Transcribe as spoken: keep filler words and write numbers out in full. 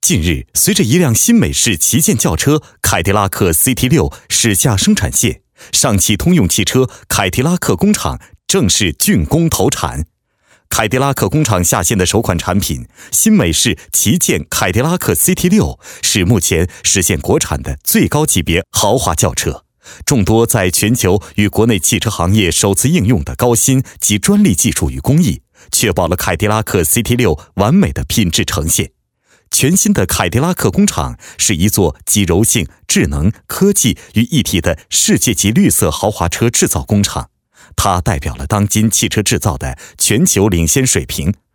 近日，随着一辆新美式旗舰轿车凯迪拉克 C T 六 驶下生产线，上汽通用汽车凯迪拉克工厂正式竣工投产。凯迪拉克工厂下线的首款产品新美式旗舰凯迪拉克 C T 六 是目前实现国产的最高级别豪华轿车，众多在全球与国内汽车行业首次应用的高新及专利技术与工艺，确保了凯迪拉克 C T 六 完美的品质呈现。全新的凯迪拉克工厂是一座集柔性、智能、科技于一体的世界级绿色豪华车制造工厂，它代表了当今汽车制造的全球领先水平，